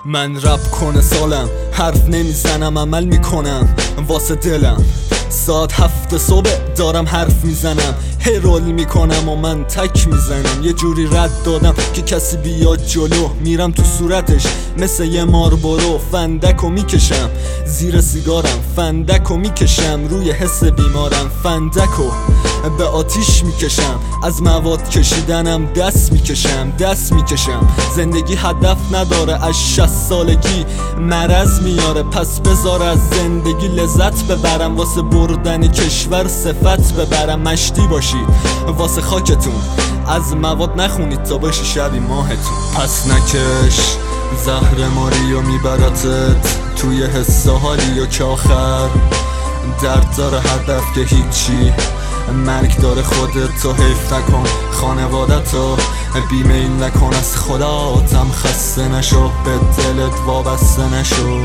من رپ کنه سالم، حرف نمیزنم عمل میکنم واسه دلم. ساعت 7 صبح دارم حرف میزنم، هی رول میکنم و من تک میزنم. یه جوری رد دادم که کسی بیاد جلو، میرم تو صورتش مثل یه ماربورو. فندکو میکشم زیر سیگارم، فندکو میکشم روی حس بیمارم. فندکو به آتیش میکشم، از مواد کشیدنم دست میکشم. زندگی هدف نداره، از 60 سالگی مرض میاره. پس بذار از زندگی لذت ببرم، واسه بردن کشور صفت ببرم. مشتی باشید واسه خاکتون، از مواد نخونید تا باشی شبی ماهتون. پس نکش زهر ماریو میبرتت توی حس حالیو که آخر درد داره هدف که هیچی. مرگ داره خودتو حیف نکن، خانوادتو بیمیل نکن. از خداتم خسته نشو، به دلت وابسته نشو.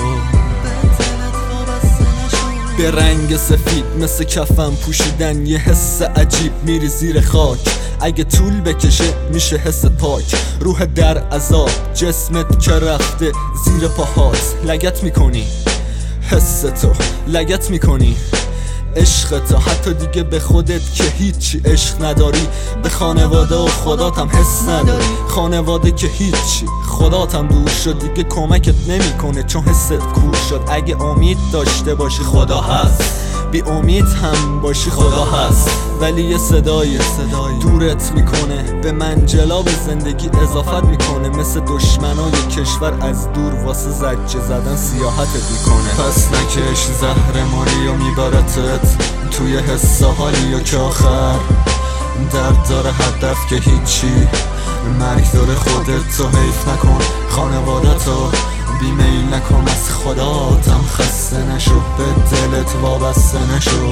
به رنگ سفید مثل کفن پوشیدن یه حس عجیب، میری زیر خاک. اگه طول بکشه میشه حس پاک. روح در عذاب، جسمت که رفته زیر پاهات. لگت میکنی حس تو، لگت میکنی عشق تو. حتی دیگه به خودت که هیچی عشق نداری، به خانواده و خداتم حس نداری. خانواده که هیچی، خداتم دور شد دیگه کمکت نمیکنه چون حست کور شد. اگه امید داشته باشی خدا هست، بی امید هم باشی خدا هست. ولی یه صدای دورت میکنه، به منجلا به زندگی اضافت میکنه. مثل دشمنای کشور از دور واسه زجه زدن سیاحتت میکنه. پس نکش زهر ماریو میبرتت توی حس حالیو که آخر درد داره هدف که هیچی. مرگ داره خودتو حیف نکن، خانوادتو بیمیل نکن. از خداتم خسته نشو، به دلت وابسته نشو.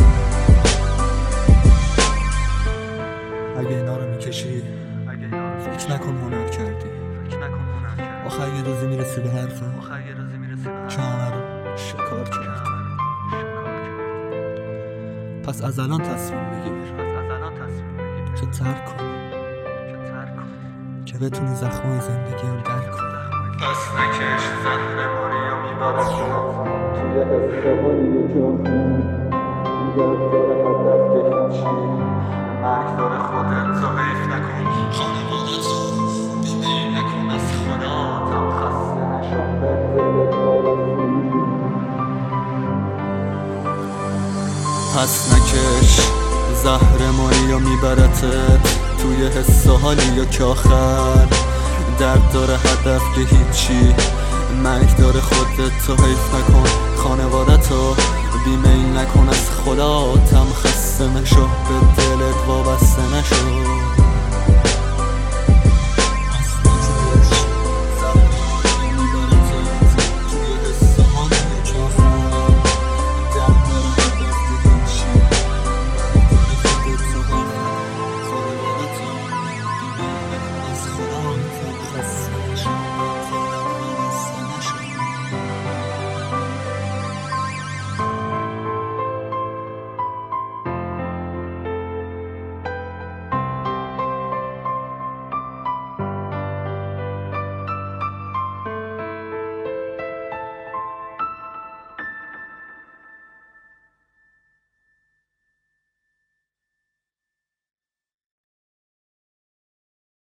اگه اینا رو میکشی فکر نکن هنر کردی. آخر یه روزی میرسی به حرفم که همه رو شکار کردی. پس از الان تصمیم بگیر که ترک کن، که بتونی زخمای زندگی رو درک کنی. پس نکش زهر ماریو میبرد توی حس حالیو که آخر درد داره هدف که هیچی. مرگ داره خودتو حیف نکن، خانوادتو بیمیل نکن. از خداتم خسته نشو، به دلت وابسته نشو. پس نکش زهر ماریو میبرتت توی حس حالیو که آخر درد داره هدف که هیچی. مرگ داره خودتو حیف نکن، خانوادتو بیمیل نکن. از خداتم خسته نشو، به دلت وابسته